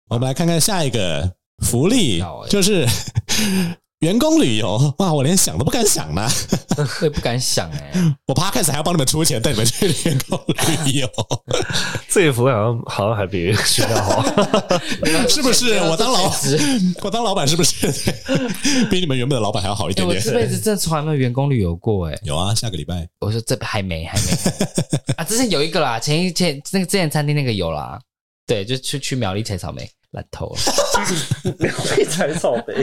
我们来看看下一个福利，就是员工旅游。哇，我连想都不敢想呢。 我也不敢想我 Podcast 还要帮你们出钱带你们去员工旅游。 这个福利好像还比学校好。 是不是？我当老板是不是比你们原本的老板还要好一点点？ 我这辈子真的从来没有员工旅游过有啊，下个礼拜。 我说这还没啊，之前有一个啦，之前餐厅那个有啦。对，就去苗栗采草莓，烂透了。 苗栗采草莓。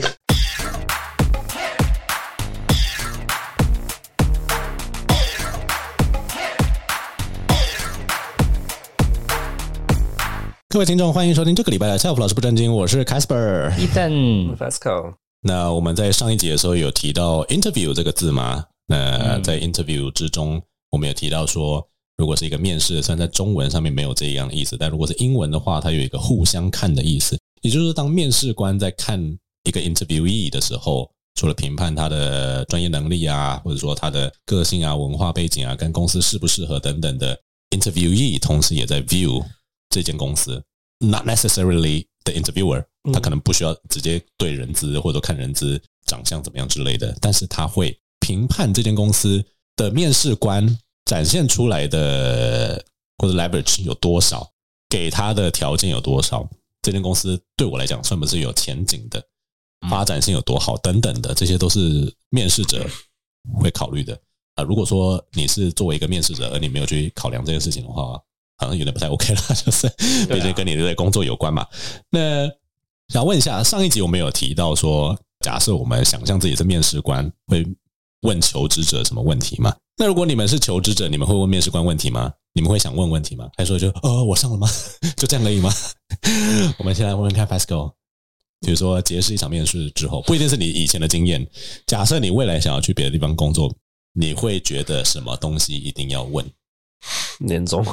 各位听众，欢迎收听这个礼拜的夏普老师不正经，我是 Ethan。Fasco。 那我们在上一集的时候有提到 interview 这个字嘛？那在 interview 之中，我们有提到说，如果是一个面试，虽然在中文上面没有这样的意思，但如果是英文的话，它有一个互相看的意思。也就是当面试官在看一个 interviewee 的时候，除了评判他的专业能力啊，或者说他的个性啊、文化背景啊、跟公司适不适合等等的 interviewee， 同时也在 view 这间公司 ，not necessarily the interviewer， 他可能不需要直接对人资或者看人资长相怎么样之类的，但是他会评判这间公司的面试官展现出来的或者 leverage 有多少，给他的条件有多少，这间公司对我来讲算不是有前景的，发展性有多好等等的，这些都是面试者会考虑的。如果说你是作为一个面试者，而你没有去考量这件事情的话，好像有点不太 OK 了，就是毕竟跟你的工作有关嘛。那想问一下，上一集我们有提到说，假设我们想象自己是面试官，会问求职者什么问题吗？那如果你们是求职者，你们会问面试官问题吗？你们会想问问题吗？还是说我上了吗？就这样而已吗？我们先来问问看 Fasco， 比如说结识一场面试之后，不一定是你以前的经验，假设你未来想要去别的地方工作，你会觉得什么东西一定要问？ 年终。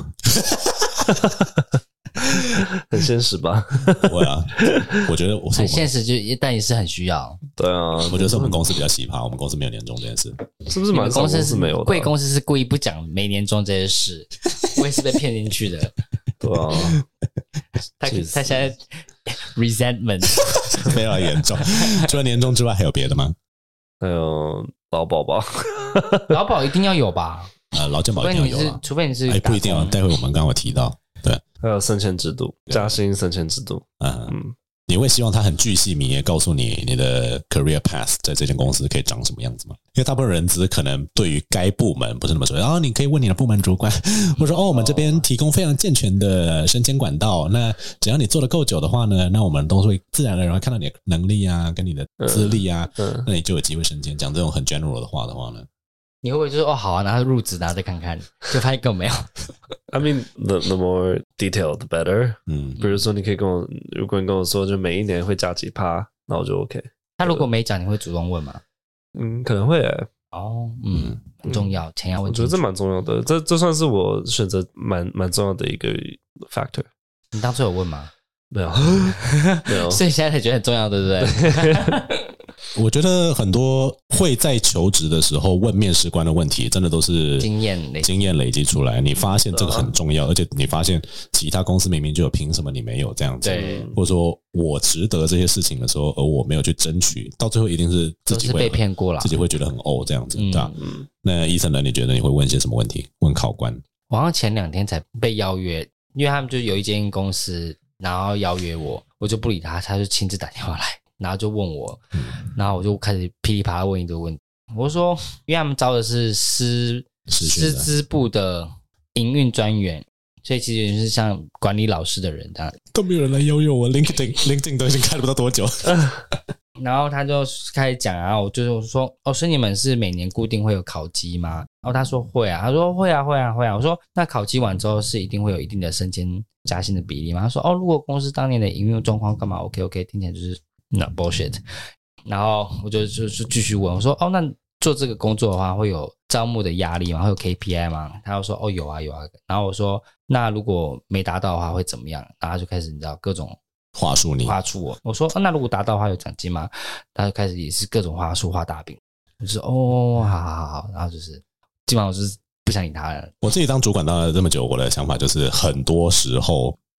很现实吧？ 对啊，我觉得很现实，但也是很需要。 对啊， 我觉得是我们公司比较奇葩，我们公司没有年终这件事， 是不是蛮少公司没有的？ 贵公司是故意不讲没年终这件事，我也是被骗进去的。 对啊， 他现在 resentment 非常严重。除了年终之外，还有别的吗？ 还有劳保吧， 劳保一定要有吧？ 劳健保一定要有啊， 除非你是不一定啊。待会我们刚刚有提到。对， 还有升迁制度，加薪升迁制度。 你会希望他很巨细靡遗告诉你你的 career path 在这间公司可以长什么样子吗？因为大部分人资可能对于该部门不是那么熟悉，你可以问你的部门主管，或者说我们这边提供非常健全的升迁管道，那只要你做得够久的话呢，那我们都会自然而然看到你的能力啊，跟你的资历啊，那你就有机会升迁。讲这种很 general 的话呢？ 你会不会就说好啊，拿入职，然后再看看，就发现根本没有。 I mean, the more detailed, the better. 比如说你可以如果你跟我说，就每一年会加几%，那我就 OK。 他如果没讲，你会主动问吗？ 可能会很重要，钱要问清楚。 我觉得这蛮重要的，这算是我选择蛮重要的一个 factor。 你当初有问吗？ 没有，没有， 所以现在才觉得很重要，对不对？ 我觉得很多会在求职的时候问面试官的问题，真的都是经验累积出来。你发现这个很重要，而且你发现其他公司明明就有，凭什么你没有这样子？ 对， 或者说我值得这些事情的时候，而我没有去争取，到最后一定是自己会被骗过了， 自己会觉得很这样子，对吧？那医生呢？你觉得你会问些什么问题？问考官？ 我好像前2天才被邀约，因为他们就有一间公司，然后邀约我就不理他，他就亲自打电话来。然后就问我，然后我就开始噼里啪啦问一堆问题。我说，因为他们招的是师资部的营运专员，所以其实是像管理老师的人这样。 都没有人来邀约我 ，LinkedIn 都已经开了不知道多久。 然后他就开始讲，然后我就说，所以你们是每年固定会有考绩吗？然后他说会啊，他说会啊。我说那考绩完之后是一定会有一定的升迁加薪的比例吗？他说如果公司当年的营运状况干嘛 OK， 听起来就是那 bullshit。然后我就继续问，我说那做这个工作的话会有招募的压力吗？会有 KPI 吗？他就说有啊。然后我说那如果没达到的话会怎么样？然后他就开始你知道各种话术我。我说那如果达到的话有奖金吗？他就开始也是各种话术画大饼。我就说好，然后就是基本上我就是不想理他了。 我自己当主管当了这么久，我的想法就是很多时候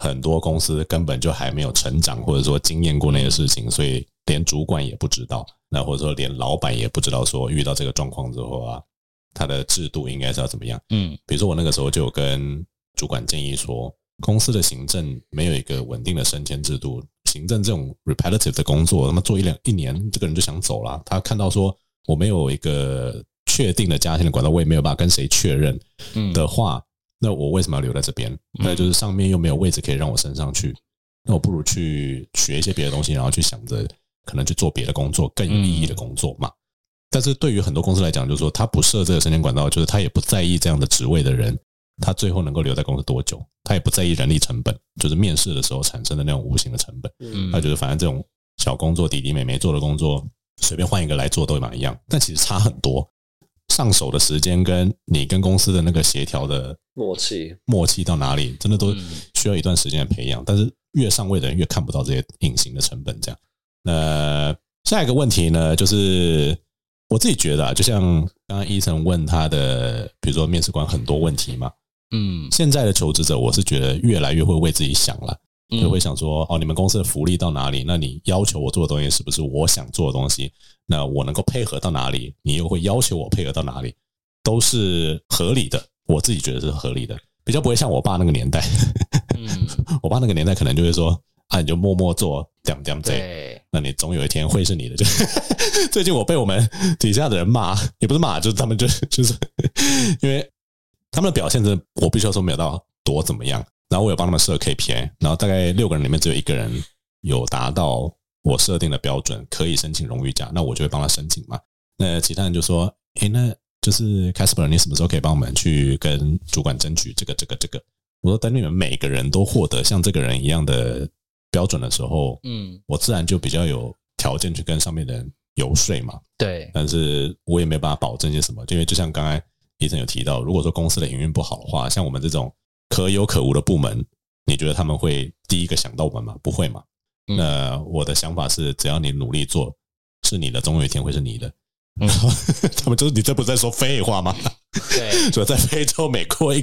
很多公司根本就还没有成长，或者说经验过那些事情，所以连主管也不知道，那或者说连老板也不知道说遇到这个状况之后啊，他的制度应该是要怎么样。比如说我那个时候就有跟主管建议说，公司的行政没有一个稳定的升迁制度，行政这种 repetitive 的工作，他们做一年，这个人就想走了。他看到说我没有一个确定的加薪的管道，我也没有办法跟谁确认的话，那我为什么要留在这边？那就是上面又没有位置可以让我升上去，那我不如去学一些别的东西，然后去想着可能去做别的工作，更有意义的工作嘛。但是对于很多公司来讲，就是说他不设这个升迁管道，就是他也不在意这样的职位的人他最后能够留在公司多久，他也不在意人力成本，就是面试的时候产生的那种无形的成本。他觉得反正这种小工作弟弟妹妹做的工作随便换一个来做都一样，但其实差很多，上手的时间跟你跟公司的那个协调的默契到哪里，真的都需要一段时间的培养。但是越上位的人越看不到这些隐形的成本。这样，下一个问题呢，就是我自己觉得就像刚刚Ethan问他的，比如说面试官很多问题嘛，现在的求职者我是觉得越来越会为自己想了，就会想说你们公司的福利到哪里？那你要求我做的东西是不是我想做的东西？那我能够配合到哪里？你又会要求我配合到哪里？都是合理的，我自己觉得是合理的，比较不会像我爸那个年代。我爸那个年代可能就会说你就默默做那你总有一天会是你的。就最近我被我们底下的人骂，也不是骂，就是他们就是因为他们的表现真的我必须要说没有到多怎么样，然后我有帮他们设 KPI， 然后大概6个人里面只有1个人有达到我设定的标准，可以申请荣誉假，那我就会帮他申请嘛。那其他人就说那就是 Casper 你什么时候可以帮我们去跟主管争取这个我说等你们每个人都获得像这个人一样的标准的时候，我自然就比较有条件去跟上面的人游说嘛。 对， 但是我也没有办法保证些什么，因为就像刚才医生有提到，如果说公司的营运不好的话，像我们这种可有可无的部门，你觉得他们会第一个想到我们吗？不会嘛。那我的想法是，只要你努力做，是你的，总有一天会是你的。他们就是你这不是在说废话吗？ 对， 所以在非洲每过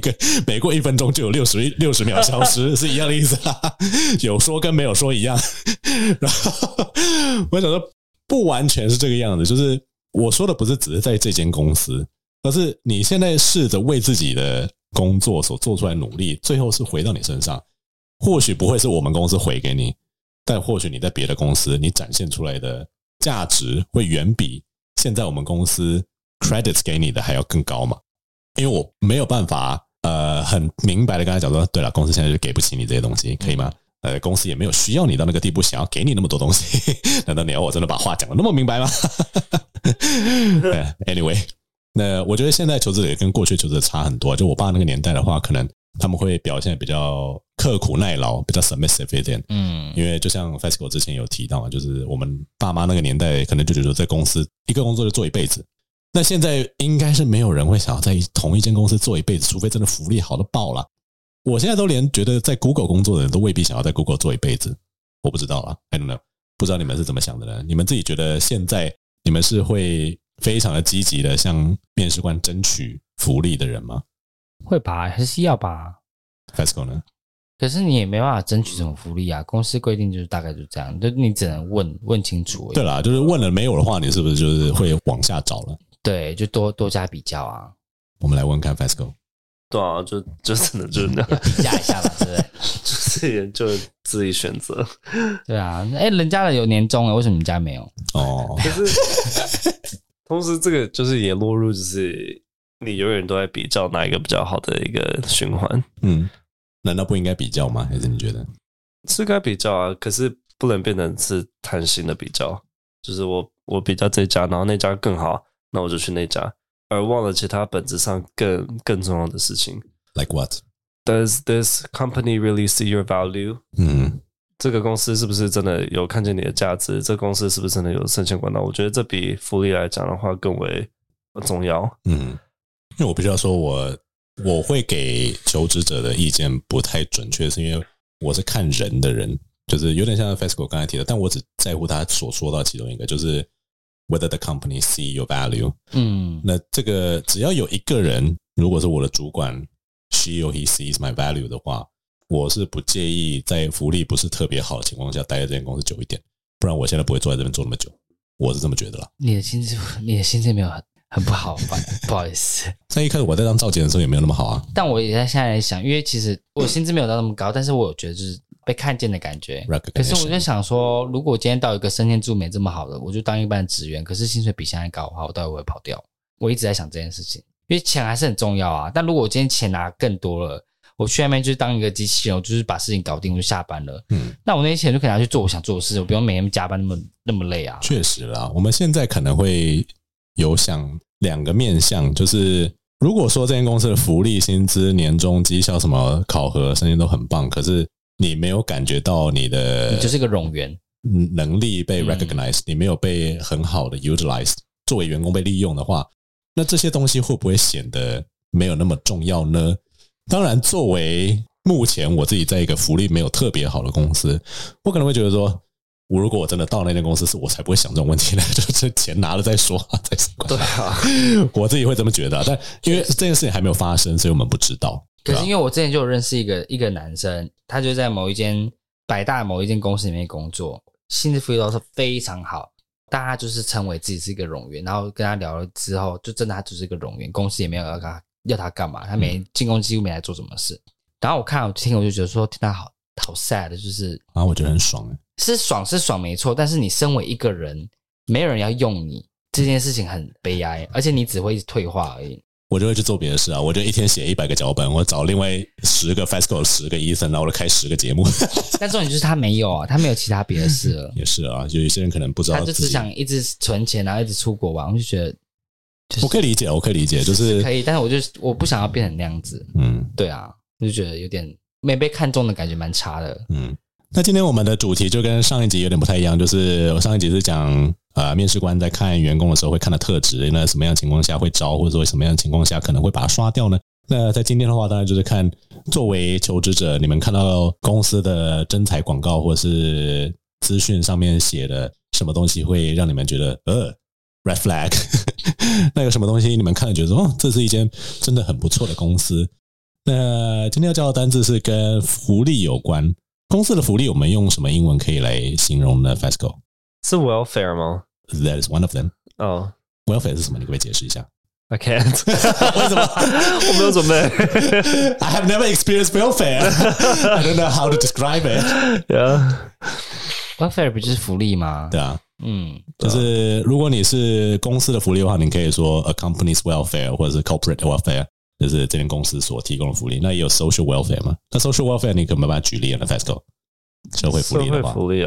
1分钟就有60秒消失，是一样的意思啊。有说跟没有说一样。然后我想说，不完全是这个样子，就是我说的不是只是在这间公司，而是你现在试着为自己的工作所做出来努力，最后是回到你身上。或许不会是我们公司回给你，但或许你在别的公司你展现出来的价值会远比现在我们公司 credits 给你的还要更高嘛。因为我没有办法很明白的跟他讲说，对了，公司现在就给不起你这些东西，可以吗？公司也没有需要你到那个地步，想要给你那么多东西。难道你要我真的把话讲得那么明白吗？Anyway， 那我觉得现在求职者跟过去求职者差很多。就我爸那个年代的话，可能他们会表现比较刻苦耐劳，比较 submissive 一点。因为就像 Fesco 之前有提到嘛，就是我们爸妈那个年代可能就觉得在公司一个工作就做一辈子。那现在应该是没有人会想要在同一间公司做一辈子，除非真的福利好到爆了。我现在都连觉得在 Google 工作的人都未必想要在 Google 做一辈子，我不知道啦 I don't know， 不知道你们是怎么想的呢？你们自己觉得现在你们是会非常的积极的向面试官争取福利的人吗？ 会吧，还是要吧。 Fesco 呢？ 可是你也没办法争取什么福利啊，公司规定就是大概就这样，就你只能问清楚而已。 对啦，就是问了没有的话，你是不是就是会往下找了？ 对，就多加比较啊。 我们来问看 Fesco。 对啊，就真的就是那样， 比价一下嘛，对不就是对？ 就自己选择。 对啊，人家的有年终了，为什么你家没有？ 可是同时这个就是也落入就是你永远都在比较哪一个比较好的一个循环。 难道不应该比较吗？还是你觉得是该比较啊？可是不能变成是贪心的比较，就是我比较这家，然后那家更好，那我就去那家，而忘了其他本质上更重要的事情。 Like what? Does this company really see your value? 这个公司是不是真的有看见你的价值？这个公司是不是真的有升迁管道？我觉得这比福利来讲的话更为重要。 因为我必须要说我会给求职者的意见不太准确，是因为我是看人的人，就是有点像 Fesco 刚才提的，但我只在乎他所说到其中一个，就是 whether the company see your value。那这个只要有一个人，如果是我的主管 she or he sees my value 的话， 我是不介意在福利不是特别好的情况下待在这间公司久一点，不然我现在不会坐在这边坐那么久，我是这么觉得啦。 你的薪资没有很不好吧？不好意思， 在一开始我在当造姐的时候也没有那么好啊。 但我也在现在想，因为其实我薪资没有到那么高，但是我有觉得就是被看见的感觉。可是我就想说，如果今天到一个升迁制度没这么好的，我就当一般的职员，可是薪水比现在高的话，我到底会不会跑掉？我一直在想这件事情，因为钱还是很重要啊。但如果我今天钱拿更多了，我去那边就是当一个机器人，我就是把事情搞定，我就下班了。那我那些钱就可以拿去做我想做的事，我不用每天加班那么累啊。 确实啦，我们现在可能会有想两个面向，就是如果说这间公司的福利、薪资、年终、绩效什么考核、升迁都很棒，可是你没有感觉到你就是个冗员， 能力被 recognize，你没有被很好的 utilize， 作为员工被利用的话，那这些东西会不会显得没有那么重要呢？当然，作为目前我自己在一个福利没有特别好的公司，我可能会觉得说，如果我真的到那间公司，我才不会想这种问题呢，就是钱拿了再说，再管。 对啊， 我自己会这么觉得，但因为这件事情还没有发生，所以我们不知道。 可是因为我之前就有认识一个男生，他就在某一间百大某一间公司里面工作，薪资福利都是非常好，但他就是称为自己是一个冗员，然后跟他聊了之后，就真的他就是一个冗员，公司也没有要他干嘛，他进公司几乎没来做什么事。然后我听我就觉得说，天哪，好 sad 的，就是啊，我觉得很爽是爽没错，但是你身为一个人，没有人要用你，这件事情很悲哀，而且你只会一直退化而已。 我就会去做别的事啊，我就一天写100个脚本，我找另外10个 FESCO 10个 Ethan， 然后我就开10个节目。 但重点就是他没有啊，他没有其他别的事了。 也是啊，有一些人可能不知道， 他就只想一直存钱，然后一直出国玩，我就觉得、 我可以理解，就是可以，但是我不想要变成那样子。对啊，我就觉得有点没被看中的感觉，蛮差的。 那今天我们的主题就跟上一集有点不太一样，就是我上一集是讲面试官在看员工的时候会看的特质，那什么样的情况下会招，或者说什么样的情况下可能会把它刷掉呢？那在今天的话，当然就是看作为求职者，你们看到公司的征才广告或者是资讯上面写的什么东西会让你们觉得red flag 那有什么东西你们看了觉得说这是一间真的很不错的公司？那今天要教的单字是跟福利有关，公司的福利我们用什么英文可以来形容呢？ FESCO 是 welfare 吗？ That is one of them。 welfare 是什么？你可不可以解释一下？ I can't 为什么？ 我没有准备 I have never experienced welfare I don't know how to describe it。 Yeah welfare 不就是福利吗？ 对啊，就是如果你是公司的福利的话，你可以说 a company's welfare 或者是 corporate welfare， 就是这间公司所提供的福利。那也有 social welfare 嘛？那 social welfare 你可没办法举例了 FESCO 社会福利的话， 社会福利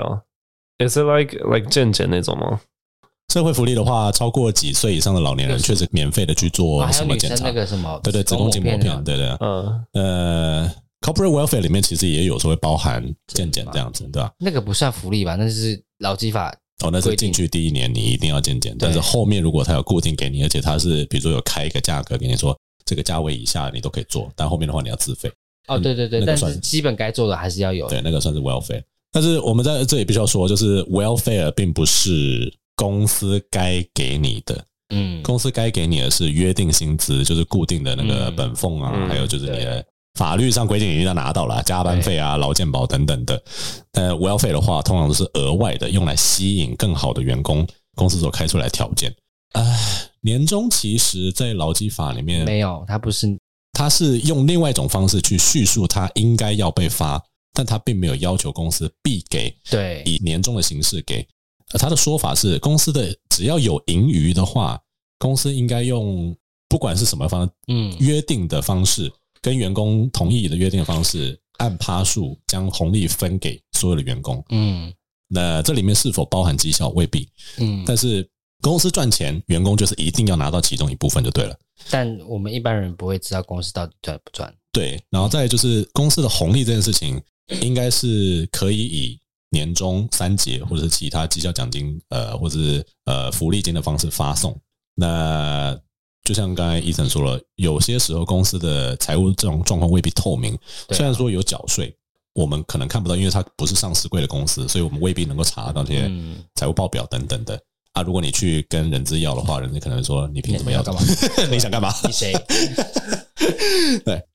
Is it like 健检那种吗？ 社会福利的话，超过几岁以上的老年人确实免费的去做什么检查？ 还有女生那个什么， 对，子宫颈膜片，对。corporate welfare 里面其实也有时候会包含健检这样子，对吧？ 那个不算福利吧？那是劳基法。 那是进去第一年你一定要健检，但是后面如果他有固定给你，而且他是比如说有开一个价格给你说这个价位以下你都可以做，但后面的话你要自费。 对，但是基本该做的还是要有。 对，那个算是 welfare。但是我们在这里必须要说，就是 welfare 并不是公司该给你的，公司该给你的是约定薪资，就是固定的那个本俸啊，还有就是你的法律上规定你一定要拿到啦，加班费啊、劳健保等等的。但 welfare 的话，通常都是额外的，用来吸引更好的员工，公司所开出来的条件。年终其实在劳基法里面没有，它不是， 它是用另外一种方式去叙述它应该要被发，但它并没有要求公司必给， 对， 以年终的形式给。他的说法是，公司的只要有盈余的话，公司应该用不管是什么方约定的方式，跟员工同意的约定的方式，按趴数将红利分给所有的员工。那这里面是否包含绩效未必，但是公司赚钱，员工就是一定要拿到其中一部分就对了。 但我们一般人不会知道公司到底赚不赚。 对，然后再来就是公司的红利这件事情，应该是可以以年终3节或者是其他绩效奖金或者是福利金的方式发送。那就像刚才Ethan说了，有些时候公司的财务这种状况未必透明，虽然说有缴税，我们可能看不到，因为它不是上市柜的公司，所以我们未必能够查到这些财务报表等等的。如果你去跟人资要的话，人资可能说你凭什么要干嘛？你想干嘛？ 你谁？ 对，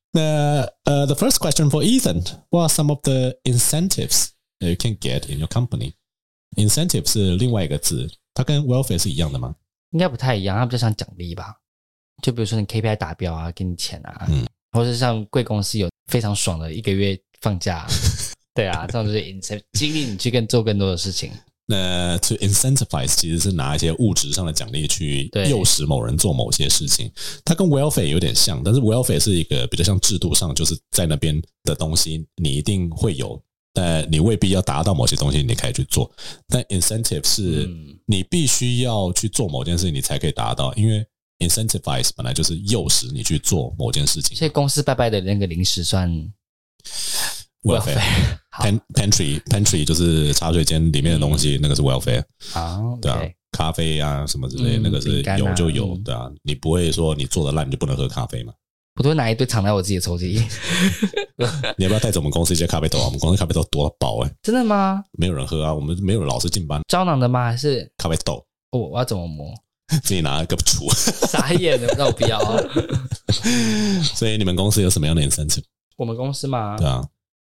那the first question for Ethan, what are some of the incentives that you can get in your company? Incentive 是另外一个字，它跟 welfare 是一样的吗？ 应该不太一样，它比较像奖励吧。就比如说你 KPI 达标啊，给你钱啊，或者像贵公司有非常爽的1个月放假，对啊，这种就是 incentive 激励你去做更多的事情。 那 to incentivize 其实是拿一些物质上的奖励去诱使某人做某些事情，它跟 welfare 有点像，但是 welfare 是一个比较像制度上，就是在那边的东西你一定会有，但你未必要达到某些东西你可以去做。但 incentive 是你必须要去做某件事情你才可以达到，因为 incentivize 本来就是诱使你去做某件事情。 所以公司拜拜的那个零食算 welfare pantry 就是茶水间里面的东西，那个是 welfare 对啊，咖啡啊什么之类的，那个是有就有，对啊，你不会说你做的烂就不能喝咖啡嘛？ 我都会拿一堆藏在我自己的抽屉。 你要不要带走我们公司一些咖啡豆啊？我们公司咖啡豆多到爆真的吗？ 没有人喝啊，我们没有老师进班。 胶囊的吗？还是咖啡豆？ 我要怎么磨？ 自己拿一个杵。 傻眼了，那我不要啊。 所以你们公司有什么样的 incentive？ 我们公司吗？ 对啊。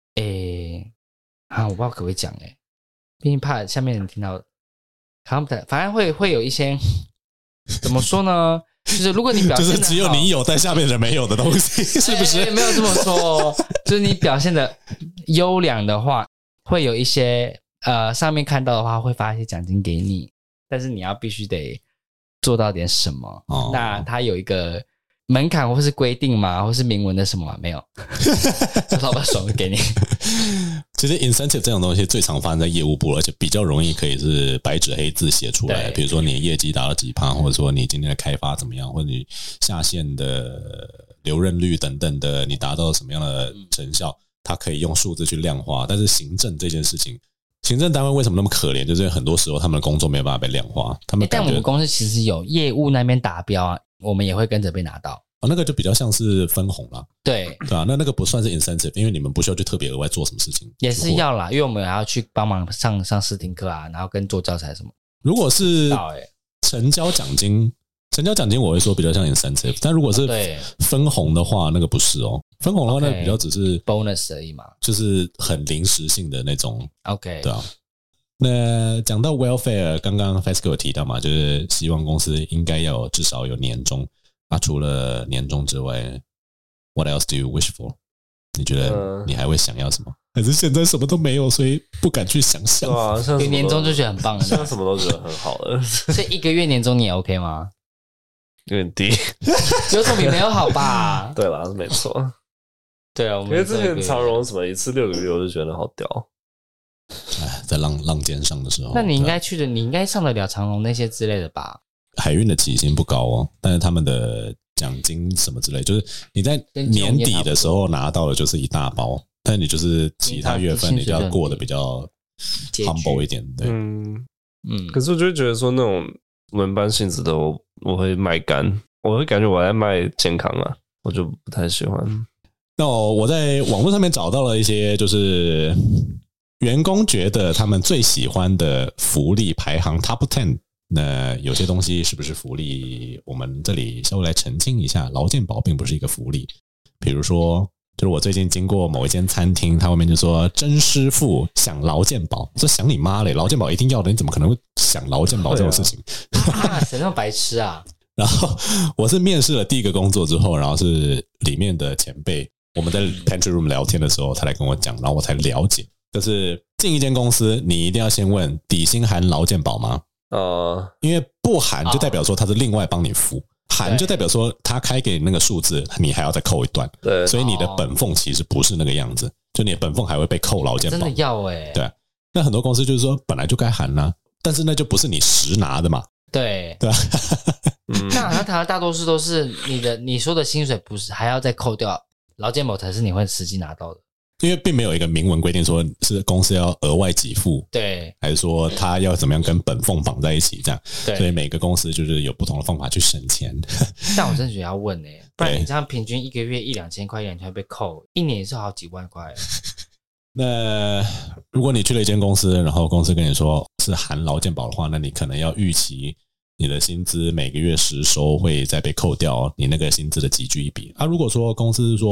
我不知道可不可以讲毕竟怕下面人听到。反正会有一些怎么说呢？就是如果你表现就是只有你有，但下面人没有的东西，是不是？ 没有这么说，就是你表现的优良的话，会有一些上面看到的话会发一些奖金给你，但是你要必须得做到点什么。那它有一个门槛或是规定吗？或是明文的什么吗？没有，老板爽就给你。 其实 incentive 这种东西最常发生在业务部，而且比较容易可以是白纸黑字写出来。比如说你业绩达到几%，或者说你今天的开发怎么样，或者你下线的留任率等等的，你达到什么样的成效，它可以用数字去量化。但是行政这件事情，行政单位为什么那么可怜？就是很多时候他们的工作没有办法被量化。 但我们公司其实有业务那边达标啊，我们也会跟着被拿到。 那个就比较像是分红啦， 对啊，那个不算是 incentive， 因为你们不需要去特别额外做什么事情， 也是要啦，因为我们还要去帮忙上试听课啊，然后跟做教材什么。 如果是成交奖金我会说比较像 incentive， 但如果是分红的话，那个不是哦，分红的话那比较只是 bonus 而已嘛， 就是很临时性的那种。 OK， 对啊。那讲到 welfare， 刚刚 Fesco 有提到嘛，就是希望公司应该要至少有年终。除了年终之外 ，What else do you wish for？ 你觉得你还会想要什么？还是现在什么都没有，所以不敢去想象？ 有年终就觉得很棒了， 现在什么都觉得很好了。 所以1个月年终你也 OK 吗？ 有点低， 有总比没有好吧？ 对啦，没错。 对啊， 因为之前长荣什么一次6个月，我就觉得好屌。 在浪尖上的时候， 那你应该你应该上得了长荣那些之类的吧？ 海运的起薪不高哦，但是他们的奖金什么之类，就是你在年底的时候拿到的就是一大包，但你就是其他月份你就要过得比较 humble 一点，对， 可是我就会觉得说那种轮班性质的我会卖干，我会感觉我在卖健康啊，我就不太喜欢。 那我在网络上面找到了一些就是员工觉得他们最喜欢的福利排行 Top 10。那有些东西是不是福利？我们这里稍微来澄清一下，劳健保并不是一个福利。比如说，就是我最近经过某一间餐厅，他外面就说曾师傅想劳健保，我说想你妈嘞，劳健保一定要的，你怎么可能会想劳健保这种事情？ 谁那么白痴啊？ 然后我是面试了第一个工作之后，然后是里面的前辈，我们在 pantry room 聊天的时候，他来跟我讲，然后我才了解，就是进一间公司，你一定要先问底薪含劳健保吗？因为不含就代表说他是另外帮你付，含就代表说他开给你那个数字，你还要再扣一段， 对， 所以你的本俸其实不是那个样子，就你的本俸还会被扣劳健保， 真的要对，那很多公司就是说本来就该含啦，但是那就不是你实拿的嘛， 对吧？ 那好像台湾大多数都是你说的薪水不是还要再扣掉劳健保才是你会实际拿到的。 因为并没有一个明文规定说是公司要额外给付， 对， 还是说他要怎么样跟本俸绑在一起这样， 对， 所以每个公司就是有不同的方法去省钱。 但我真的觉得要问不然你这样平均1个月1-2千块1-2千被扣，一年也是好几万块。 那如果你去了一间公司，然后公司跟你说是含劳健保的话，那你可能要预期你的薪资每个月实收会再被扣掉你那个薪资的几句一笔。如果说公司是说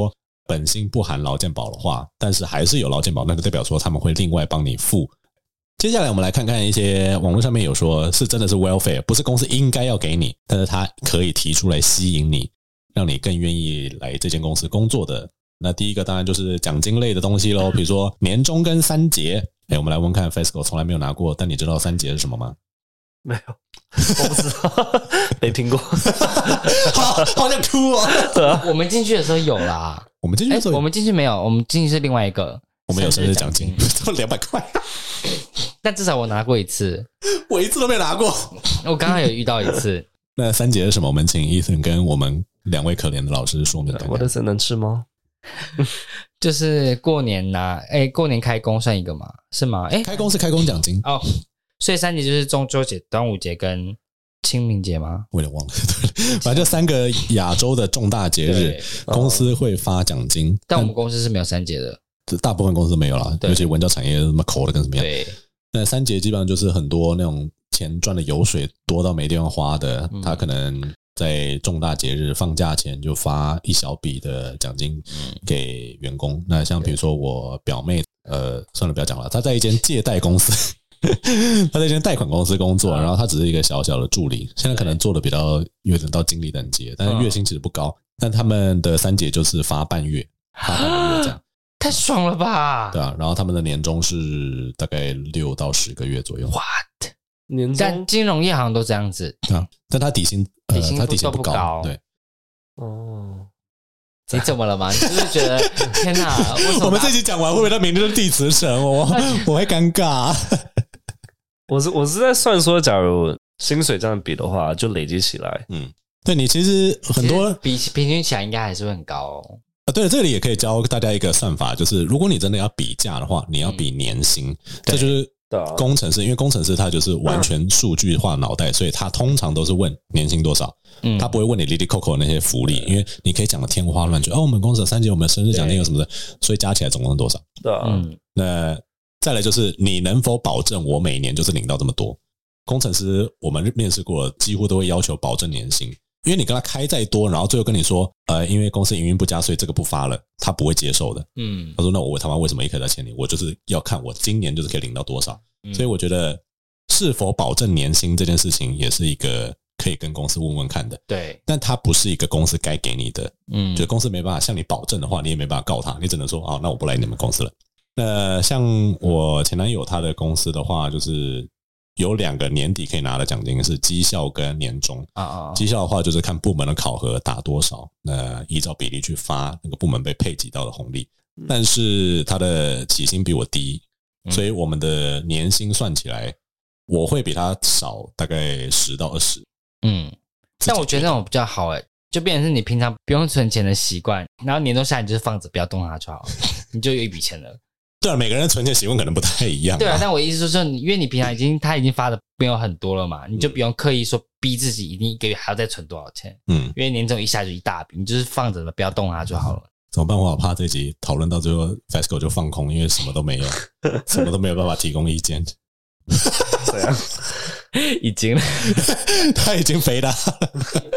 本薪不含劳健保的话，但是还是有劳健保，那就代表说他们会另外帮你付。接下来我们来看看一些网络上面有说是真的是 welfare， 不是公司应该要给你，但是它可以提出来吸引你，让你更愿意来这间公司工作的。那第一个当然就是奖金类的东西咯，比如说年终跟三节。我们来问看 Fesco 从来没有拿过，但你知道三节是什么吗？ 没有，我不知道，没听过。 好想哭哦。 我们进去的时候有啦， 我们进去的时候我们进去没有，我们进去是另外一个， 我们有生日奖金200块， 但至少我拿过一次， 我一次都没拿过。 我刚刚有遇到一次。 那三节是什么？我们请 Ethan 跟我们2位可怜的老师说明。 我的神能吃吗？ 就是过年拿，过年开工算一个吗？是吗？ 开工是开工奖金哦，所以3节就是中秋节、端午节跟清明节吗？ 我有点忘了，反正就3个亚洲的重大节日，公司会发奖金。 但我们公司是没有3节的， 大部分公司没有啦，尤其文教产业什么抠的跟什么样。 对， 那3节基本上就是很多那种钱赚的油水多到没地方花的，他可能在重大节日放假前就发一小笔的奖金给员工。那像比如说我表妹，算了不要讲了，她在一间借贷公司，她在一间贷款公司工作，然后她只是一个小小的助理，现在可能做的比较有点到经理等级，但是月薪其实不高。但他们的3节就是发半月，发半个月这样。 太爽了吧？ 对啊，然后他们的年终是大概6到10个月左右。 What？ 年终？ 但金融业好像都这样子。 但他底薪他底薪不高。对。 哦， 你怎么了吗？你是不是觉得天哪？ 我们这集讲完，会不会他明天就地辞呈？我会尴尬。 我是在算说，假如薪水这样比的话，就累积起来。 对你其实很多比平均起来应该还是会很高哦。 对，这里也可以教大家一个算法，就是如果你真的要比价的话，你要比年薪。这就是工程师，因为工程师他就是完全数据化脑袋，所以他通常都是问年薪多少，他不会问你哩哩扣扣的那些福利，因为你可以讲的天花乱坠。我们公司有3节，我们生日奖金有什么的，所以加起来总共是多少？ 对啊， 那再来就是你能否保证我每年就是领到这么多？工程师我们面试过，几乎都会要求保证年薪。因为你跟他开再多，然后最后跟你说，因为公司营运不佳，所以这个不发了，他不会接受的。他说，那我他妈为什么一开始要签你？我就是要看我今年就是可以领到多少。所以我觉得是否保证年薪这件事情，也是一个可以跟公司问问看的。 对， 但它不是一个公司该给你的。就公司没办法向你保证的话，你也没办法告他，你只能说，那我不来你们公司了。那像我前男友他的公司的话，就是有2个年底可以拿的奖金是绩效跟年终。绩效的话就是看部门的考核打多少，那依照比例去发那个部门被配给到的红利。但是他的起薪比我低，所以我们的年薪算起来，我会比他少大概10到20。 但我觉得那种比较好就变成是你平常不用存钱的习惯，然后年终下来你就是放着不要动它就好，你就有一笔钱了。 对啊，每个人存钱习惯可能不太一样。 对啊，但我意思就是因为你平常他已经发的没有很多了嘛，你就不用刻意说逼自己一定1个月还要再存多少钱。因为年终一下就一大笔，你就是放着不要动它就好了。 怎么办？我好怕这集讨论到最后 Fesco 就放空，因为什么都没有，什么都没有办法提供意见。 怎样？ 已经他已经肥大了。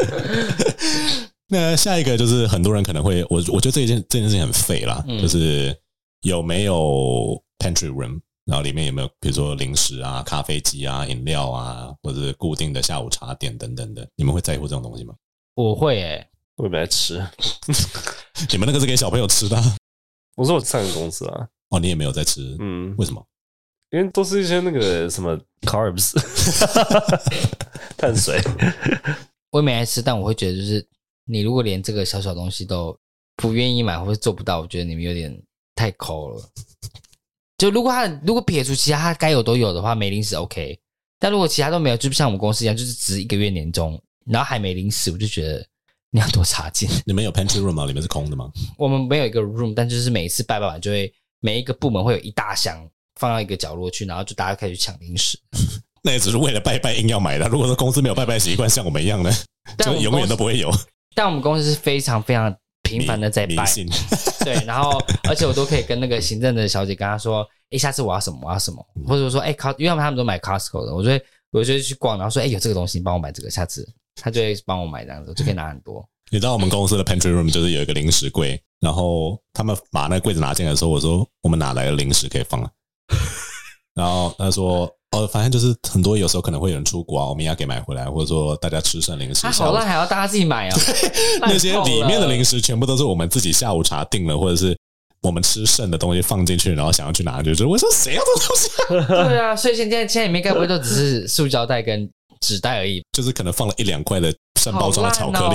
那下一个就是很多人可能会，我觉得这件事情很废啦，就是有没有 pantry room， 然后里面有没有比如说零食啊、咖啡机啊、饮料啊，或者是固定的下午茶店等等的，你们会在乎这种东西吗？ 我会我也没来吃。 你们那个是给小朋友吃的我说我上个公司啊。 你也没有在吃。为什么？ 因为都是一些那个什么 carbs 碳水。 我也没来吃，但我会觉得就是你如果连这个小小东西都不愿意买或者做不到，我觉得你们有点太抠了。就如果撇除其他该有都有的话，没零食 OK， 但如果其他都没有，就像我们公司一样，就是只1个月年终，然后还没零食，我就觉得你要多差劲。 你们有 pantry room 吗？里面是空的吗？ 我们没有一个 room， 但就是每一次拜完就会每一个部门会有一大箱放到一个角落去，然后就大家开始去抢零食。 那也只是为了拜拜硬要买的。如果说公司没有拜拜习惯，像我们一样的，就永远都不会有。但我们公司是非常非常频繁的在拜，对，然后而且我都可以跟那个行政的小姐跟她说，下次我要什么我要什么，或者说因为他们都买 Costco 的，我就会去逛，然后说有这个东西你帮我买这个，下次他就会帮我买，这样子就可以拿很多。你知道我们公司的 pantry room 就是有一个零食柜， 然后他们把那个柜子拿进来的时候，我说我们哪来的零食可以放啊？然后他说反正就是很多有时候可能会有人出国我们要给买回来，或者说大家吃剩零食。 好烂还要大家自己买哦。 那些里面的零食全部都是我们自己下午茶订了，或者是我们吃剩的东西放进去，然后想要去拿，就是我说谁要这东西对啊，所以现在里面该不会都只是塑胶袋跟纸袋而已？ 就是可能放了1-2块的剩包装的巧克力。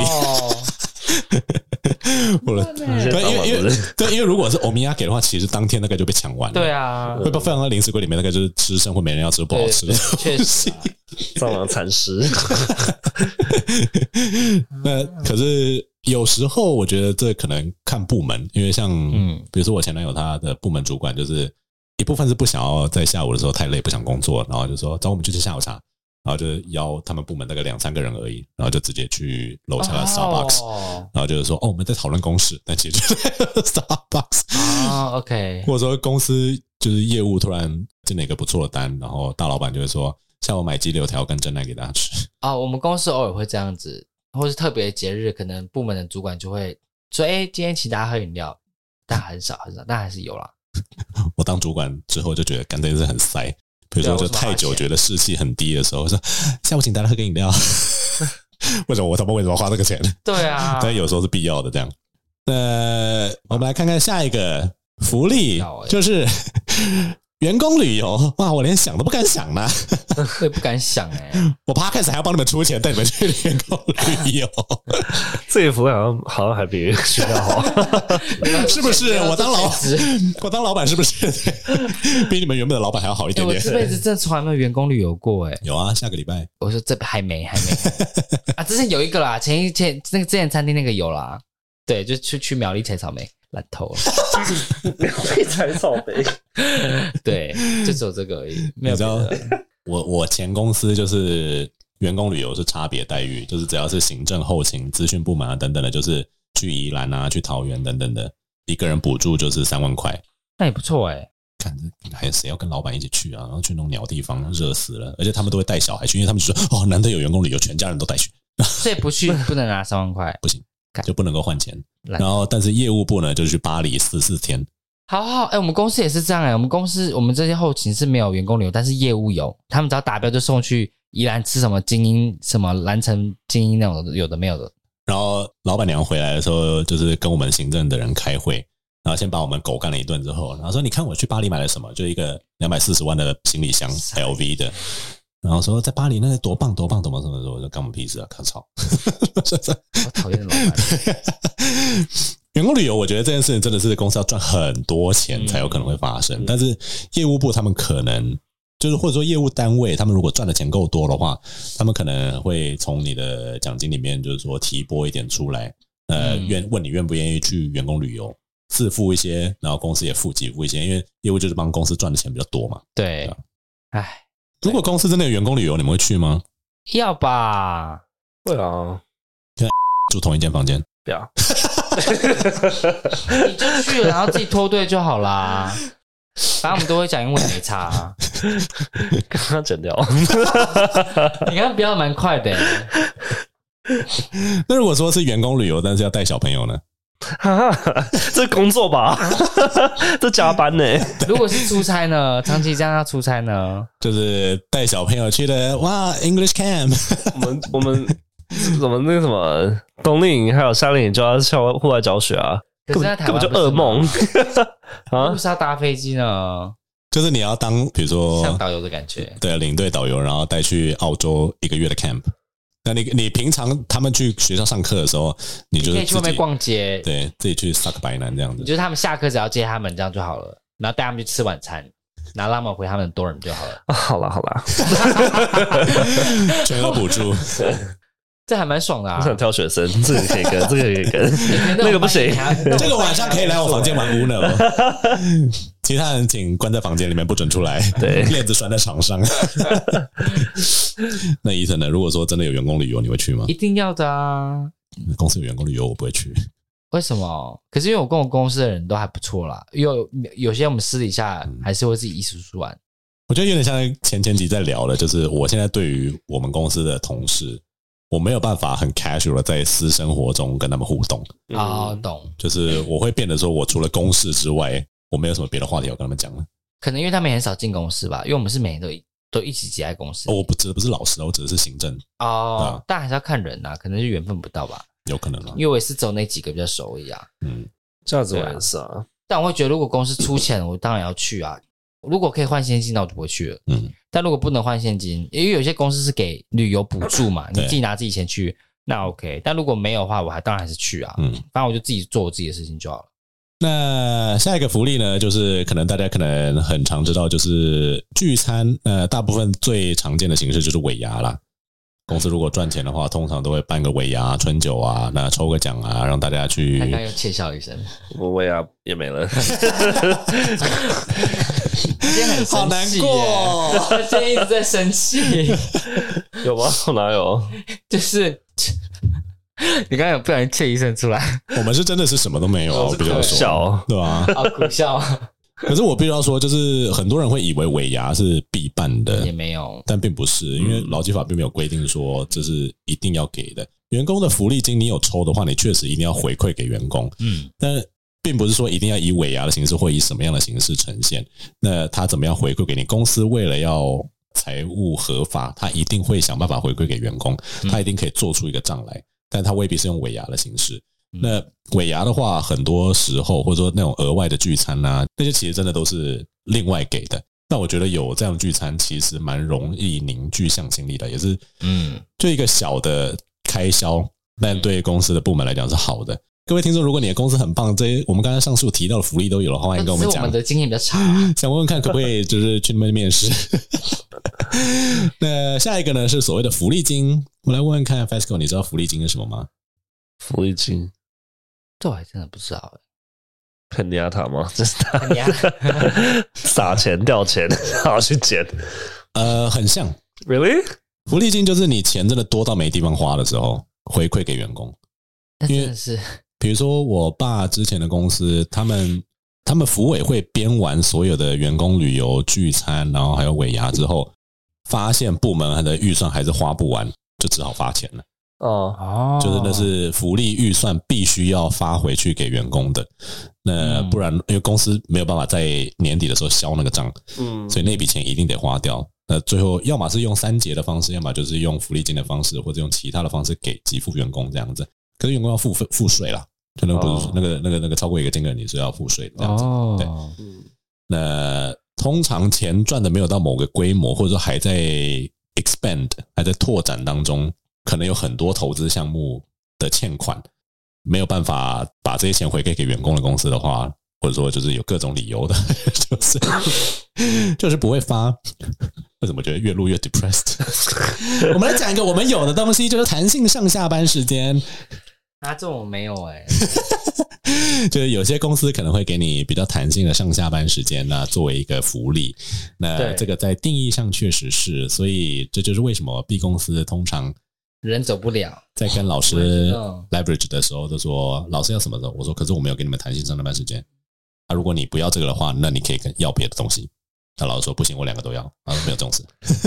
对，因为如果是欧米亚给的话，其实当天那个就被抢完了。 对啊， 会被放在零食柜里面，那个就是吃剩，会没人要吃，不好吃的。 确实， 蟑螂蚕食。 那可是有时候我觉得这可能看部门，因为像比如说我前男友他的部门主管，就是一部分是不想要在下午的时候太累，不想工作，然后就说找我们去吃下午茶。然后就邀他们部门大概2-3个人而已，然后就直接去楼下的 Starbucks，然后就是说我们在讨论公事，但其实就是在 Starbucks。 OK， 或者说公司就是业务突然进了一个不错的单，然后大老板就会说下午买鸡柳条跟珍奶给大家吃。 我们公司偶尔会这样子，或是特别节日，可能部门的主管就会说今天请大家喝饮料，但很少，但还是有啦。 我当主管之后就觉得干这件事很塞。比如说就太久觉得士气很低的时候，说下午请大家喝个饮料。为什么为什么花这个钱？ 对啊， 但有时候是必要的这样。我们来看看下一个福利，就是员工旅游。哇，我连想都不敢想呢。 我也不敢想我 Podcast 还要帮你们出钱带你们去员工旅游。 这个福利好像还比学校好。 是不是？我当老板是不是比你们原本的老板还要好一点点？ 我这辈子真的从来没有员工旅游过有啊，下个礼拜。 我说这还没之前有一个啦，前那个之前餐厅那个有啦。对，就去苗栗采草莓，烂透了。 苗栗采草莓。 对，就只有这个而已，没有别的。 我前公司就是员工旅游是差别待遇，就是只要是行政、后勤、资讯部门等等的，就是去宜兰去桃园等等的，一个人补助就是3万块。 那也不错看还有谁要跟老板一起去啊？然后去那种鸟地方，热死了。而且他们都会带小孩去，因为他们就说难得有员工旅游，全家人都带去。 所以不去不能拿3万块， 不行，就不能够换钱。然后但是业务部呢，就去巴黎14天。 好，我们公司也是这样我们这些后勤是没有员工旅游，但是业务有，他们只要达标就送去宜兰吃什么精英什么蓝城精英那种有的没有的。 然后老板娘回来的时候，就是跟我们行政的人开会，然后先把我们狗干了一顿之后，然后说你看我去巴黎买了什么，就一个240万的行李箱 LV 的，然后说在巴黎那个多棒多棒，怎么说，我就干我们屁事啊，看操！ 我讨厌的老板。 员工旅游，我觉得这件事情真的是公司要赚很多钱才有可能会发生，但是业务部他们可能就是或者说业务单位，他们如果赚的钱够多的话，他们可能会从你的奖金里面就是说提拨一点出来，问你愿不愿意去员工旅游，自付一些，然后公司也给付一些，因为业务就是帮公司赚的钱比较多嘛。 对， 如果公司真的有员工旅游，你们会去吗？ 要吧， 会啊， 住同一间房间， 不要。 你就去了，然后自己脱队就好啦。反正我们都会讲英文，没差。 刚刚剪掉。 你刚刚标的蛮快的。 那如果说是员工旅游，但是要带小朋友呢？ 这工作吧，这加班呢。 如果是出差呢？长期这样要出差呢？ 就是带小朋友去的哇 ，English Camp。 我们怎么那个什么冬令营还有夏令营就要校户外教学啊？根本就噩梦啊！为啥要搭飞机呢？ 就是你要当比如说像导游的感觉， 对，领队导游，然后带去澳洲1个月的 camp。那你平常他们去学校上课的时候，你就可以去外面逛街， 对，自己去撒个白男这样子。 就是他们下课只要接他们这样就好了，然后带他们去吃晚餐，然后让他们回他们的多人就好了。 好啦， 全额补助。 这还蛮爽的啊！ 我想挑学生，这个可以跟，这个可以跟，那个不行。 这个晚上可以来我房间玩 Uno， 其他人请关在房间里面，不准出来。 对， 链子拴在床上。那伊森呢？如果说真的有员工旅游，你会去吗？ 一定要的啊！ 公司有员工旅游，我不会去。 为什么？可是因为我跟我公司的人都还不错啦，有些我们私底下还是会自己一起出去玩。我觉得有点像前集在聊的，就是我现在对于我们公司的同事。 我没有办法很 casual 的在私生活中跟他们互动。 懂。 就是我会变得说，我除了公事之外，我没有什么别的话题要跟他们讲了。 可能因为他们也很少进公司吧，因为我们是每年都一起挤在公司。 我指的不是老师，我指的是行政。 但还是要看人啊，可能是缘分不到吧。 有可能啊， 因为我也是走那几个比较熟而已啊。 这样子我也是啊。 但我会觉得，如果公司出钱，我当然要去啊。如果可以换现金，那我就不会去了。但如果不能换现金，因为有些公司是给旅游补助嘛，你自己拿自己钱去，那 OK。但如果没有的话，我当然还是去啊。反正我就自己做我自己的事情就好了。 那下一个福利呢，就是可能大家可能很常知道，就是聚餐。大部分最常见的形式就是尾牙啦。公司如果赚钱的话，通常都会办个尾牙、春酒啊，那抽个奖啊，让大家去。 刚刚又窃笑一声， 我尾牙也没了。 今天很生气，好难过，他今天一直在生气。 有吗？我哪有？ 就是你刚刚有不小心窃一声出来。 我们是真的是什么都没有，我必须要说，对吧？ 苦笑。 可是我必须要说，就是很多人会以为尾牙是必办的， 也没有， 但并不是，因为劳基法并没有规定说这是一定要给的。员工的福利金你有抽的话，你确实一定要回馈给员工。但并不是说一定要以尾牙的形式或以什么样的形式呈现。那他怎么样回馈给你？公司为了要财务合法，他一定会想办法回馈给员工，他一定可以做出一个账来，但他未必是用尾牙的形式。那尾牙的话，很多时候或者说那种额外的聚餐啊，那些其实真的都是另外给的。但我觉得有这样聚餐，其实蛮容易凝聚向心力的，也是就一个小的开销，但对公司的部门来讲是好的。各位听众，如果你的公司很棒，这些我们刚才上述提到的福利都有的话，欢迎跟我们讲。 我们的经验比较差， 想问问看可不可以就是去那边面试。那下一个呢是所谓的福利金，我来问问看 Fasco， 你知道福利金是什么吗？ 福利金。 这我还真的不知道肯尼亚塔吗？这是他撒钱掉钱，然后去捡。 很像。 Really？ 福利金就是你钱真的多到没地方花的时候，回馈给员工。 那真的是， 比如说我爸之前的公司，他们福委会编完所有的员工旅游聚餐，然后还有尾牙之后，发现部门的预算还是花不完，就只好发钱了。就是那是福利预算必须要发回去给员工的，那不然因为公司没有办法在年底的时候销那个账，所以那笔钱一定得花掉。那最后要么是用3节的方式，要么就是用福利金的方式，或者用其他的方式给给付员工这样子。可是员工要付税啦，就那不是那个超过一个金额你是要付税的这样子。对，那通常钱赚的没有到某个规模，或者说还在 expand 还在拓展当中。可能有很多投资项目的欠款，没有办法把这些钱回给员工的公司的话，或者说就是有各种理由的，就是不会发。为什么觉得越录越 depressed？ 我们来讲一个我们有的东西，就是弹性上下班时间。 这我没有就是有些公司可能会给你比较弹性的上下班时间呢，作为一个福利。那这个在定义上确实是，所以这就是为什么 B 公司通常。 人走不了， 在跟老师 leverage 的时候都说老师要什么时候，我说可是我没有给你们弹性上班时间如果你不要这个的话，那你可以要别的东西。那老师说不行，我2个都要，没有这种事。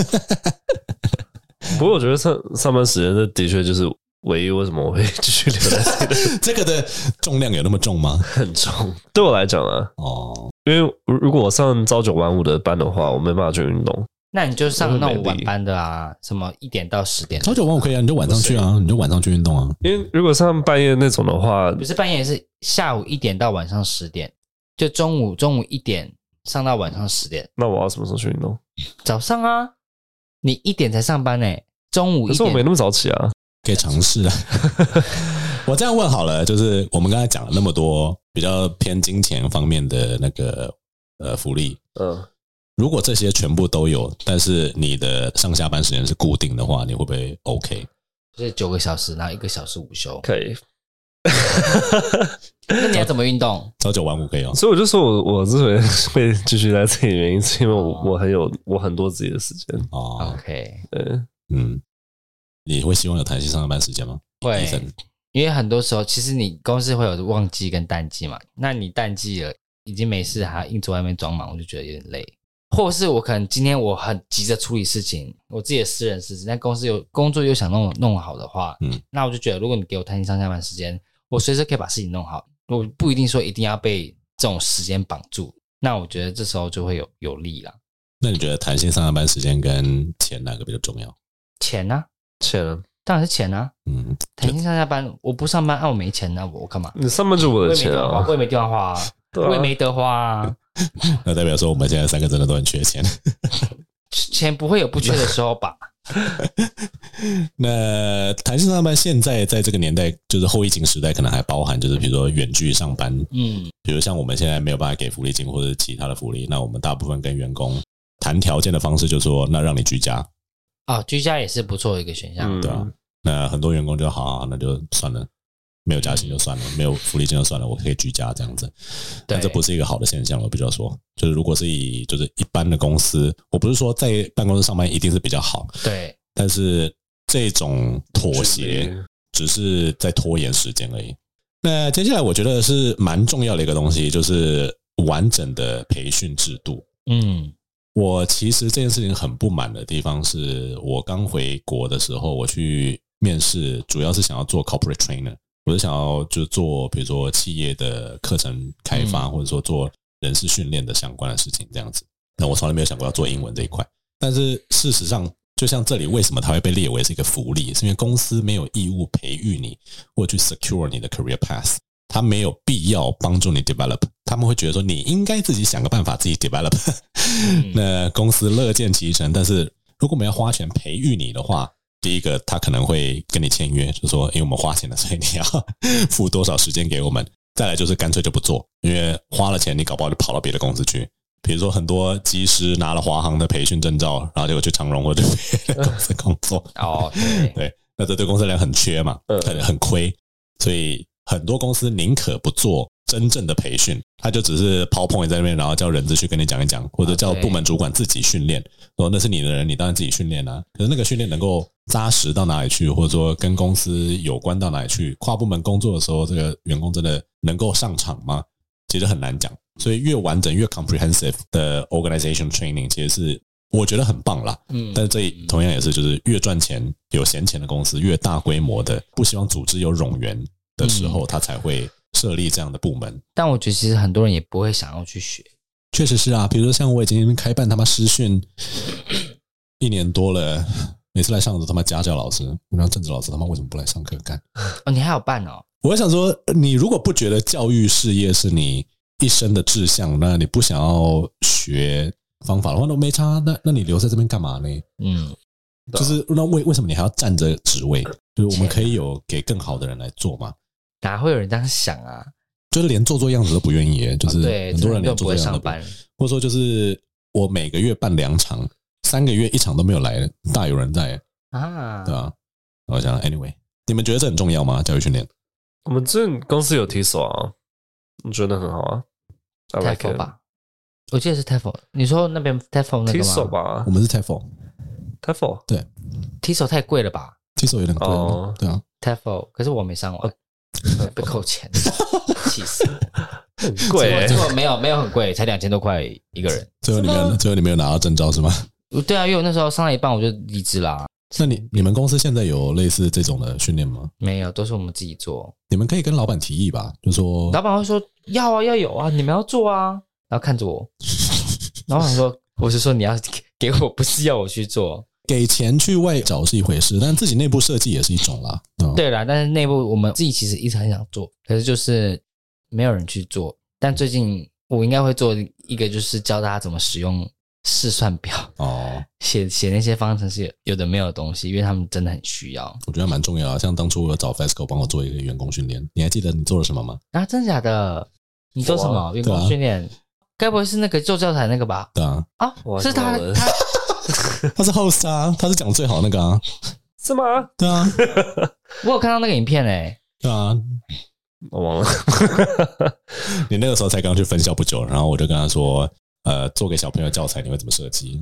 不过我觉得上班时间这的确就是唯一为什么我会继续留在这里。 这个的重量有那么重吗？ 很重，对我来讲因为如果我上朝9晚5的班的话，我没办法去运动。 那你就上那种晚班的啊，什么1点到10点。 朝9晚5可以啊，你就晚上去啊，你就晚上去运动啊。 因为如果上半夜那种的话， 不是半夜，是下午1点到晚上10点，就中午1点上到晚上10点。 那我要什么时候去运动？ 早上啊，你1点才上班中午1点。 可是我没那么早起啊， 可以尝试啊。我这样问好了，就是我们刚才讲了那么多比较偏金钱方面的那个福利，如果这些全部都有，但是你的上下班时间是固定的话，你会不会 OK？ 就是9个小时，然后1个小时午休， 可以。 那你要怎么运动？ 朝9晚5可以哦。 所以我就说我之所以会继续在这里，原因是因为我很多自己的时间。 OK， 对， 你会希望有弹性上班时间吗？ 会，因为很多时候其实你公司会有旺季跟淡季嘛，那你淡季了已经没事，还要硬坐外面装忙，我就觉得有点累。 或是我可能今天我很急着处理事情，我自己的私人事情，但公司有工作又想弄好的话，那我就觉得如果你给我弹性上下班时间，我随时可以把事情弄好，我不一定说一定要被这种时间绑住，那我觉得这时候就会有利啦。 那你觉得弹性上下班时间跟钱哪个比较重要？ 钱啊， 钱啊， 当然是钱啊。弹性上下班，我不上班，我没钱，那我干嘛？ 你上班就我的钱啊， 我也没地方花啊，我也没得花啊。 那代表说我们现在3个真的都很缺钱。 钱不会有不缺的时候吧？ 那弹性上班现在在这个年代，就是后疫情时代，可能还包含就是比如说远距上班，比如像我们现在没有办法给福利金或者其他的福利，那我们大部分跟员工谈条件的方式就是说，那让你居家。 居家也是不错的一个选项， 对啊。那很多员工就好，那就算了，没有加薪就算了，没有福利金就算了，我可以居家这样子。但这不是一个好的现象，我比较说，就是如果是以就是一般的公司，我不是说在办公室上班一定是比较好， 对， 但是这种妥协只是在拖延时间而已。那接下来我觉得是蛮重要的一个东西，就是完整的培训制度。我其实这件事情很不满的地方是，我刚回国的时候，我去面试，主要是想要做 corporate trainer， 我是想要就做比如说企业的课程开发，或者说做人事训练的相关的事情这样子。那我从来没有想过要做英文这一块，但是事实上，就像这里为什么它会被列为是一个福利，是因为公司没有义务培育你或去 secure 你的 career path， 他没有必要帮助你 develop， 他们会觉得说你应该自己想个办法自己 develop。那公司乐见其成，但是如果我们要花钱培育你的话，第一个他可能会跟你签约，就说因为我们花钱了，所以你要付多少时间给我们。再来就是干脆就不做，因为花了钱你搞不好就跑到别的公司去。比如说很多技师拿了华航的培训证照，然后结果去长荣或者别的公司工作。对，那这对公司来讲很缺嘛，很亏，所以很多公司宁可不做真正的培训，他就只是 PowerPoint 在那边，然后叫人资去跟你讲一讲，或者叫部门主管自己训练，说那是你的人，你当然自己训练啊。可是那个训练能够扎实到哪里去，或者说跟公司有关到哪里去，跨部门工作的时候，这个员工真的能够上场吗？其实很难讲。所以越完整越 comprehensive 的 organization training 其实是我觉得很棒啦。但是这同样也是就是越赚钱有闲钱的公司，越大规模的不希望组织有冗员的时候，他才会设立这样的部门。 但我觉得其实很多人也不会想要去学。 确实是啊，比如说像我已经开办他妈师训1年多了，每次来上的他妈家教老师，我让政治老师他妈为什么不来上课干？ 你还有办哦？ 我想说，你如果不觉得教育事业是你一生的志向，那你不想要学方法的话，那没差。那你留在这边干嘛呢？就是那为什么你还要占着职位？就是我们可以有给更好的人来做嘛？ 哪会有人这样想啊？ 就是连做样子都不愿意，就是很多人连做样子都不会上班， 或者说就是我每个月办2场，3个月1场都没有来，大有人在啊，对吧？我想 anyway， 你们觉得这很重要吗？教育训练？ 我们这公司有提手啊，我觉得很好啊。 TEFL 吧，我记得是 TEFL。你说那边 TEFL 那个吗？ TESOL 吧， 我们是 TEFL。对 TESOL 太贵了吧 ？TESOL 有点贵了，对啊。 TEFL 可是我没上过，被扣钱，气死！ 很贵， 结果没有很贵，才2000多块一个人。 最后你没有拿到证照是吗？ 对啊，因为我那时候上了一半我就离职啦。 那你们公司现在有类似这种的训练吗？ 没有，都是我们自己做。 你们可以跟老板提议吧，就说老板会说要啊，要有啊，你们要做啊，然后看着我，老板说我是说你要给我，不是要我去做。 给钱去外找是一回事，但自己内部设计也是一种啦。 对啦，但是内部我们自己其实一直很想做，可是就是没有人去做。但最近我应该会做一个，就是教大家怎么使用试算表写那些方程式有的没有的东西，因为他们真的很需要。 我觉得蛮重要的，像当初我找 FESCO 帮我做一个员工训练，你还记得你做了什么吗？ 啊，真的假的？你做什么员工训练？该不会是那个做教材那个吧？ 对啊， 是他他是 host 啊，他是讲最好那个啊， 是吗？ 对啊， 我有看到那个影片对啊， 我忘了。 你那个时候才刚去分校不久，然后我就跟他说，做给小朋友教材你会怎么设计？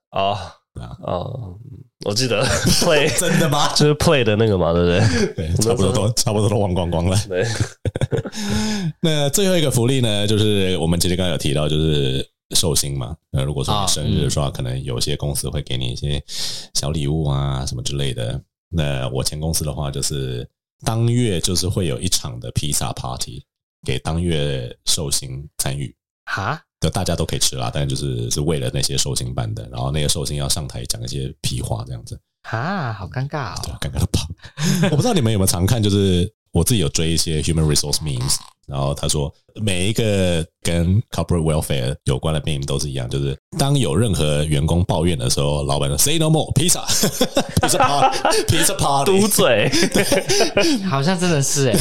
我记得 play 真的吗？ 就是 play 的那个嘛，对不对？ 对，差不多都忘光光了。 对。 那最后一个福利呢，就是我们其实刚才有提到，就是寿星嘛，如果说你生日的话，可能有些公司会给你一些小礼物啊什么之类的。那我前公司的话，就是当月就是会有一场的披萨 party 给当月寿星参与。 哈， 就大家都可以吃啦，但是为了那些寿星办的，然后那些寿星要上台讲一些屁话这样子。 哈，好尴尬哦， 尴尬到爆。我不知道你们有没有常看，就是我自己有追一些 human resource memes， 然后他说每一个跟 corporate welfare 有关的 meme 都是一样，就是当有任何员工抱怨的时候，老板说 say no more pizza pizza party 嘟嘴， 好像真的是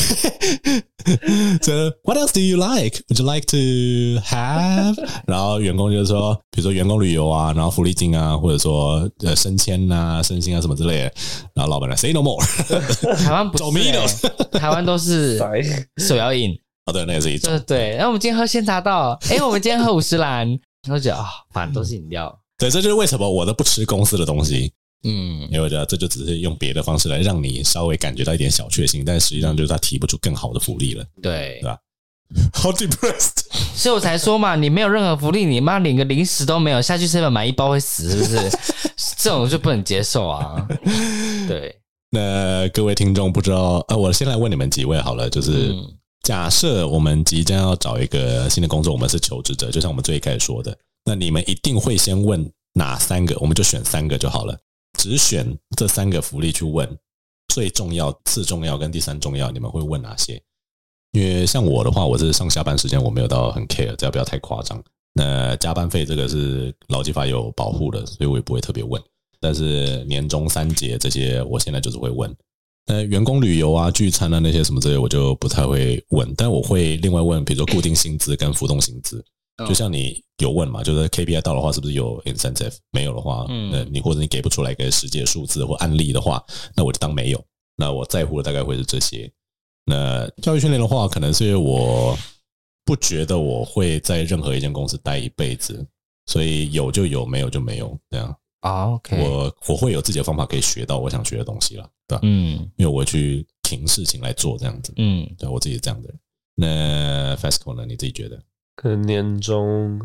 So what else do you like? Would you like to have? 然后员工就是说，比如说员工旅游啊，然后福利金啊，或者说升迁啊、升薪啊什么之类的。然后老板来 say no more。 台湾不是台湾都是手摇饮。 哦，对，那也是一种。 对，然后我们今天喝鲜茶道，我们今天喝50兰，然后觉得反正都是饮料。 对，这就是为什么我都不吃公司的东西。因为我觉得这就只是用别的方式来让你稍微感觉到一点小确幸，但实际上就是他提不出更好的福利了。 对， 对吧？好 depressed， 所以我才说嘛，你没有任何福利，你妈连个零食都没有，下去7-Eleven买一包会死，是不是？这种就不能接受啊。对， 那各位听众不知道，我先来问你们几位好了，就是假设我们即将要找一个新的工作，我们是求职者，就像我们最一开始说的，那你们一定会先问哪3个？我们就选3个就好了。只选这3个福利去问，最重要、次重要跟第3重要，你们会问哪些？因为像我的话，我是上下班时间我没有到很 care， 只要不要太夸张。那加班费这个是劳基法有保护的，所以我也不会特别问。但是年终3节这些，我现在就是会问。员工旅游啊、聚餐啊那些什么之类，我就不太会问。但我会另外问，比如说固定薪资跟浮动薪资。就像你有问嘛，就是 KPI 到的话是不是有 incentive， 没有的话，你或者你给不出来一个实际的数字或案例的话，那我就当没有。那我在乎的大概会是这些。那教育训练的话，可能是因为我不觉得我会在任何一间公司待一辈子，所以有就有，没有就没有这样。 OK， 我会有自己的方法可以学到我想学的东西了，对吧？因为我去凭事情来做这样子。对，我自己是这样的人。那 Fasco 呢？你自己觉得？ 可能年终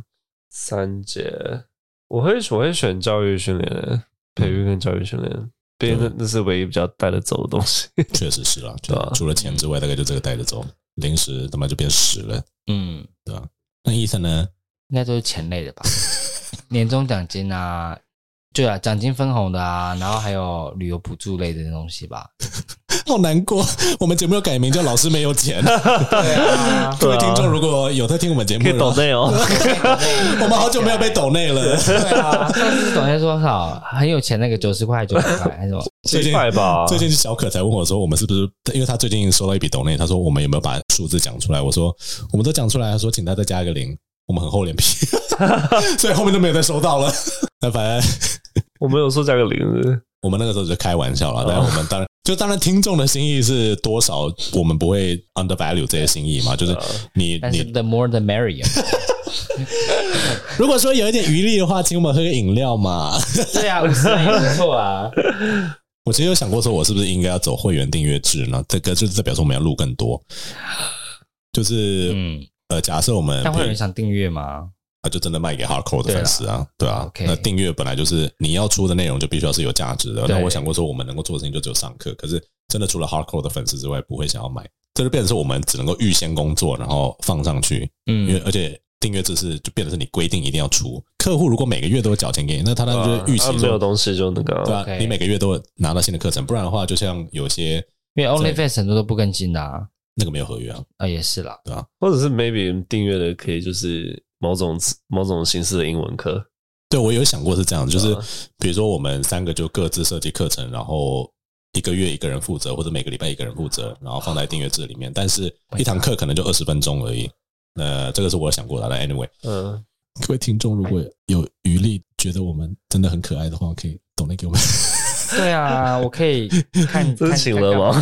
3节，我会选教育训练，培育跟教育训练，毕竟那是唯一比较带得走的东西。 确实是啦，除了钱之外，大概就这个带得走，零食他妈就变屎了。对吧？那医生呢？ 应该都是钱类的吧？年终奖金啊，对啊，奖金分红的啊，然后还有旅游补助类的东西吧。 好难过，我们节目要改名叫老师没有钱。 对啊， 各位听众如果有在听我们节目， 可以抖内哦。 我们好久没有被抖内了。 对啊，上次抖内多少？很有钱那个90块、90块还是什么 ？7块吧。 最近小可才问我说，我们是不是因为他最近收到一笔抖内，他说我们有没有把数字讲出来？我说我们都讲出来，他说请大家再加一个0。我们很厚脸皮，所以后面都没有再收到了。那反正我们有说加个0， 我们那个时候就开玩笑了。但是我们当然听众的心意是多少，我们不会 undervalue 这些心意嘛。就是但是 the more the merrier。 如果说有一点余力的话，请我们喝个饮料嘛。 对啊，50元也不错啊。 我其实有想过说，我是不是应该要走会员订阅制呢？这个就是代表说我们要录更多，就是假设我们但会有人想订阅吗？ 就真的卖给 hardcore 的粉丝啊，对啊。那订阅本来就是你要出的内容就必须要是有价值的。那我想过说，我们能够做的事情就只有上课，可是真的除了 hardcore 的粉丝之外，不会想要买。这就变成是我们只能够预先工作，然后放上去。因为而且订阅制就变成是你规定一定要出。客户如果每个月都有缴钱给你，那他当然就预期没有东西就那个， 对啊，你每个月都拿到新的课程，不然的话，就像有些因为 OnlyFans 很多都不更新的啊。 那个没有合约啊， 也是啦， 对啊， 或者是 maybe 订阅的可以就是某种形式的英文课。 对，我有想过是这样，就是比如说我们3个就各自设计课程，然后1个月1个人负责，或者每个礼拜1个人负责，然后放在订阅制里面。但是一堂课可能就20分钟而已。这个是我想过的。那 anyway， 各位听众如果有余力，觉得我们真的很可爱的话，可以donate给我们。 对啊，我可以看。 这是请了吗？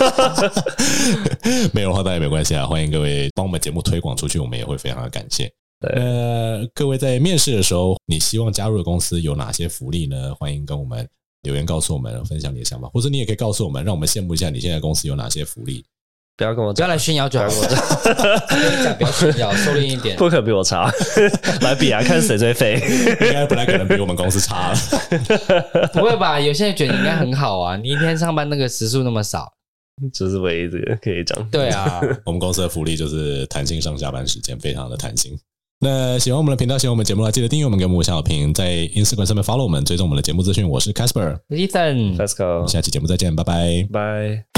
没有的话，当然没关系啊。欢迎各位帮我们节目推广出去，我们也会非常的感谢。各位在面试的时候，你希望加入的公司有哪些福利呢？欢迎跟我们留言告诉我们，分享你的想法，或者你也可以告诉我们，让我们羡慕一下你现在公司有哪些福利。 不要跟我讲， 不要来炫耀就好了。不要炫耀，收敛一点。 不可比我差，来比啊，看谁最废。 应该本来可能比我们公司差了。 不会吧？有些人觉得你应该很好啊，你一天上班那个时数那么少， 这是唯一这个可以讲。 对啊， 我们公司的福利就是弹性上下班时间，非常的弹性。那喜欢我们的频道，喜欢我们节目的话，记得订阅我们，给我们5星好评，在 Instagram 上面 follow 我们，追踪我们的节目资讯。我是 Casper， Ethan， Let's go， 下期节目再见，拜拜， 拜。